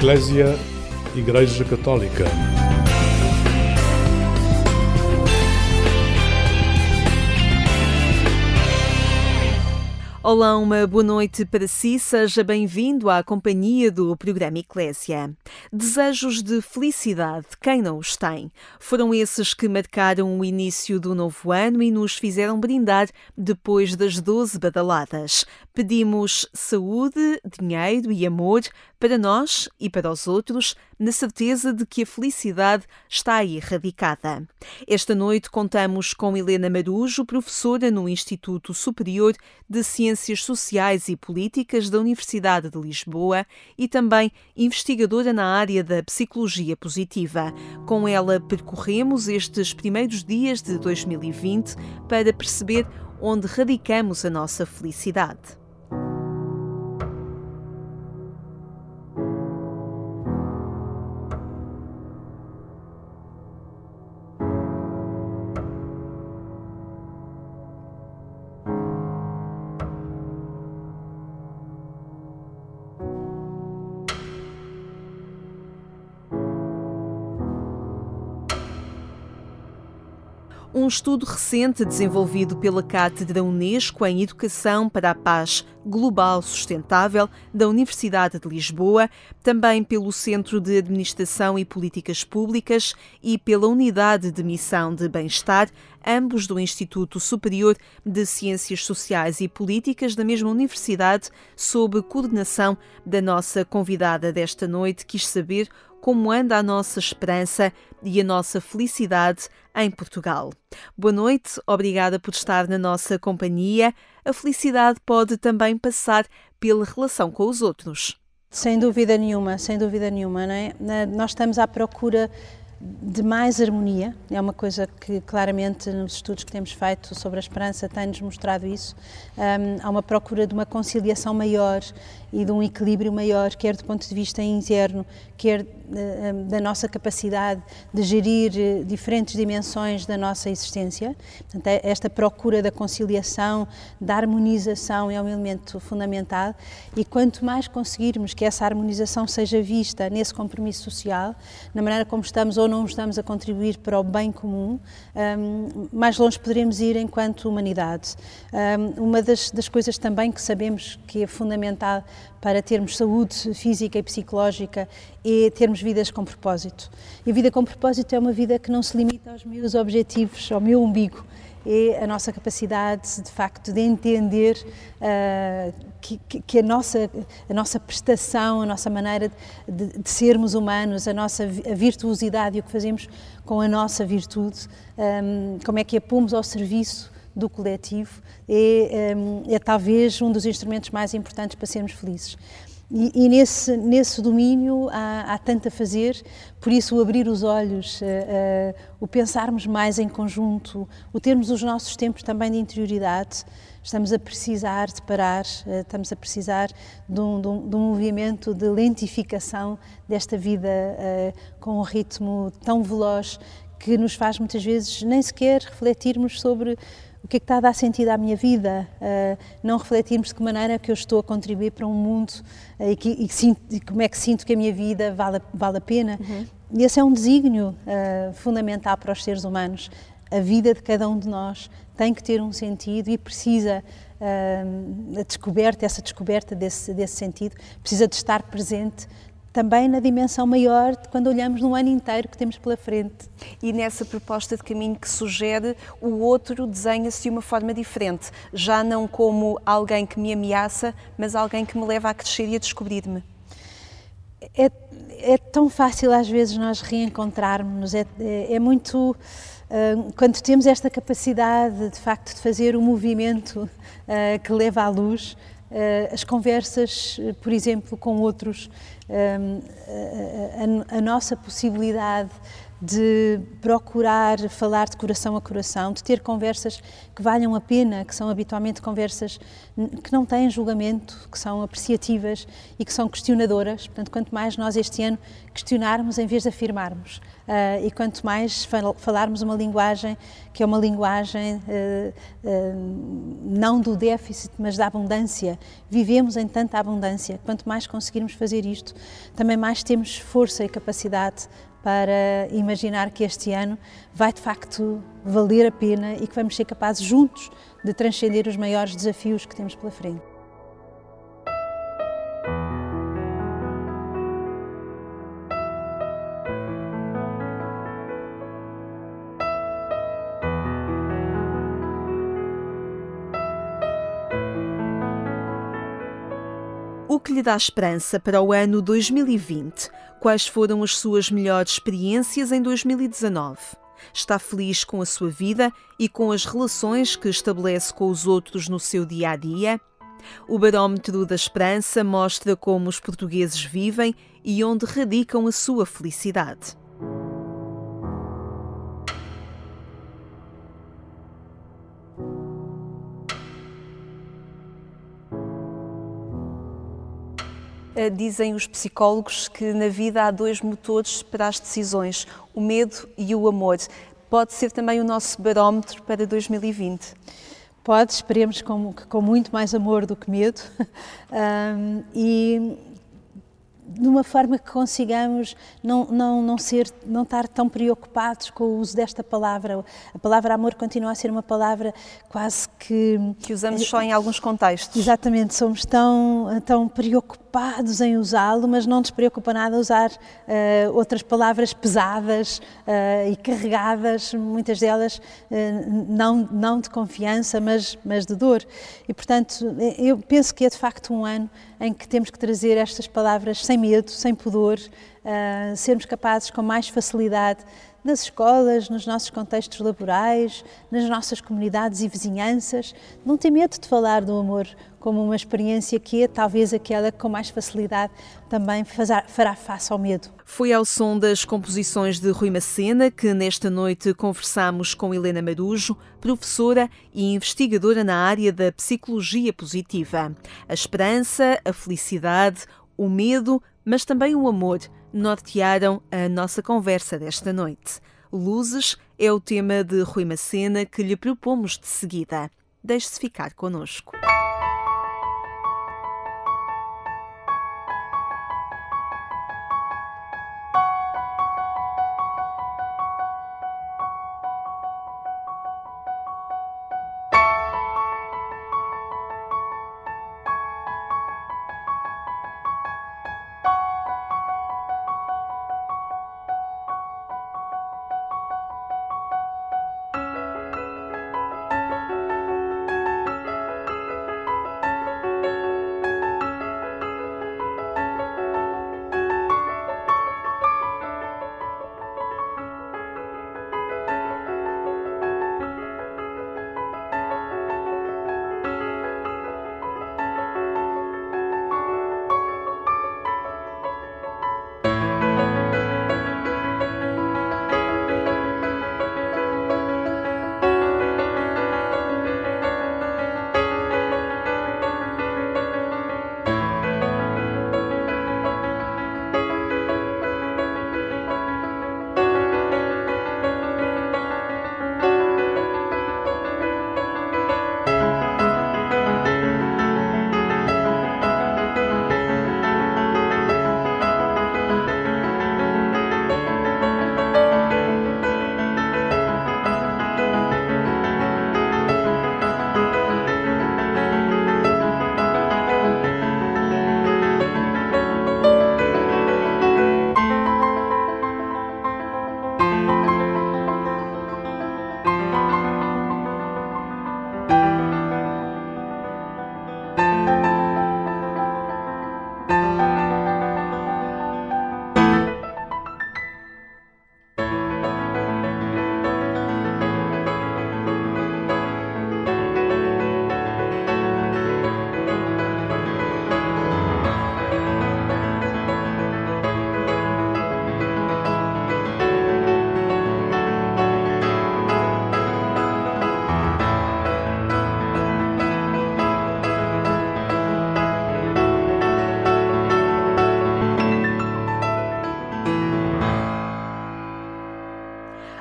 Eclésia, Igreja Católica. Olá, uma boa noite para si, seja bem-vindo à companhia do programa Eclésia. Desejos de felicidade, quem não os tem? Foram esses que marcaram o início do novo ano e nos fizeram brindar depois das 12 badaladas. Pedimos saúde, dinheiro e amor para nós e para os outros, na certeza de que a felicidade está aí radicada. Esta noite contamos com Helena Marujo, professora no Instituto Superior de Ciências Sociais e Políticas da Universidade de Lisboa e também investigadora na área da psicologia positiva. Com ela percorremos estes primeiros dias de 2020 para perceber onde radicamos a nossa felicidade. Um estudo recente desenvolvido pela Cátedra Unesco em Educação para a Paz Global Sustentável da Universidade de Lisboa, também pelo Centro de Administração e Políticas Públicas e pela Unidade de Missão de Bem-Estar, ambos do Instituto Superior de Ciências Sociais e Políticas da mesma universidade, sob coordenação da nossa convidada desta noite, quis saber como anda a nossa esperança e a nossa felicidade em Portugal. Boa noite, obrigada por estar na nossa companhia. A felicidade pode também passar pela relação com os outros. Sem dúvida nenhuma, não é? Nós estamos à procura de mais harmonia, é uma coisa que claramente nos estudos que temos feito sobre a esperança tem-nos mostrado isso. Há uma procura de uma conciliação maior e de um equilíbrio maior, quer do ponto de vista interno, quer da nossa capacidade de gerir diferentes dimensões da nossa existência. Portanto, esta procura da conciliação, da harmonização é um elemento fundamental e quanto mais conseguirmos que essa harmonização seja vista nesse compromisso social, na maneira como estamos ou não estamos a contribuir para o bem comum, mais longe poderemos ir enquanto humanidade. Uma das coisas também que sabemos que é fundamental para termos saúde física e psicológica é termos vidas com propósito. E a vida com propósito é uma vida que não se limita aos meus objetivos, ao meu umbigo. É a nossa capacidade, de facto, de entender que a nossa prestação, a nossa maneira de sermos humanos, a virtuosidade e o que fazemos com a nossa virtude, como é que a pomos ao serviço do coletivo, é talvez um dos instrumentos mais importantes para sermos felizes. E nesse domínio há tanto a fazer, por isso o abrir os olhos, o pensarmos mais em conjunto, o termos os nossos tempos também de interioridade, estamos a precisar de parar, estamos a precisar de um movimento de lentificação desta vida com um ritmo tão veloz que nos faz muitas vezes nem sequer refletirmos sobre o que é que está a dar sentido à minha vida, não refletirmos de que maneira que eu estou a contribuir para um mundo e como é que sinto que a minha vida vale a pena. Uhum. E esse é um desígnio fundamental para os seres humanos. A vida de cada um de nós tem que ter um sentido e precisa, essa descoberta desse sentido, precisa de estar presente também na dimensão maior de quando olhamos num ano inteiro que temos pela frente. E nessa proposta de caminho que sugere, o outro desenha-se de uma forma diferente, já não como alguém que me ameaça, mas alguém que me leva a crescer e a descobrir-me. É tão fácil às vezes nós reencontrarmos-nos, é muito... Quando temos esta capacidade, de facto, de fazer o movimento que leva à luz, as conversas, por exemplo, com outros, a nossa possibilidade de procurar falar de coração a coração, de ter conversas que valham a pena, que são habitualmente conversas que não têm julgamento, que são apreciativas e que são questionadoras. Portanto, quanto mais nós este ano questionarmos em vez de afirmarmos, e quanto mais falarmos uma linguagem que é uma linguagem não do déficit, mas da abundância. Vivemos em tanta abundância. Quanto mais conseguirmos fazer isto, também mais temos força e capacidade para imaginar que este ano vai de facto valer a pena e que vamos ser capazes juntos de transcender os maiores desafios que temos pela frente. O que lhe dá esperança para o ano 2020? Quais foram as suas melhores experiências em 2019? Está feliz com a sua vida e com as relações que estabelece com os outros no seu dia-a-dia? O barómetro da esperança mostra como os portugueses vivem e onde radicam a sua felicidade. Dizem os psicólogos que na vida há dois motores para as decisões, o medo e o amor. Pode ser também o nosso barómetro para 2020? Pode, esperemos com muito mais amor do que medo e de uma forma que consigamos não estar tão preocupados com o uso desta palavra. A palavra amor continua a ser uma palavra quase que usamos só em alguns contextos. Exatamente, somos tão preocupados em usá-lo, mas não nos preocupa nada usar outras palavras pesadas e carregadas, muitas delas não de confiança, mas de dor. E, portanto, eu penso que é de facto um ano em que temos que trazer estas palavras sem medo, sem pudor, sermos capazes com mais facilidade nas escolas, nos nossos contextos laborais, nas nossas comunidades e vizinhanças, não ter medo de falar do amor como uma experiência que é talvez aquela que com mais facilidade também fará face ao medo. Foi ao som das composições de Rui Macena que nesta noite conversamos com Helena Marujo, professora e investigadora na área da psicologia positiva. A esperança, a felicidade, o medo, mas também o amor nortearam a nossa conversa desta noite. Luzes é o tema de Rui Macena que lhe propomos de seguida. Deixe-se ficar connosco.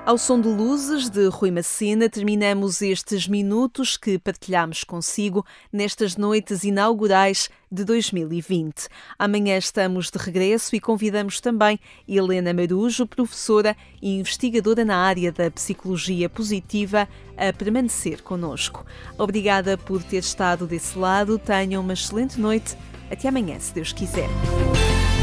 Ao som de luzes de Rui Macena, terminamos estes minutos que partilhamos consigo nestas noites inaugurais de 2020. Amanhã estamos de regresso e convidamos também Helena Marujo, professora e investigadora na área da psicologia positiva, a permanecer connosco. Obrigada por ter estado desse lado. Tenham uma excelente noite. Até amanhã, se Deus quiser.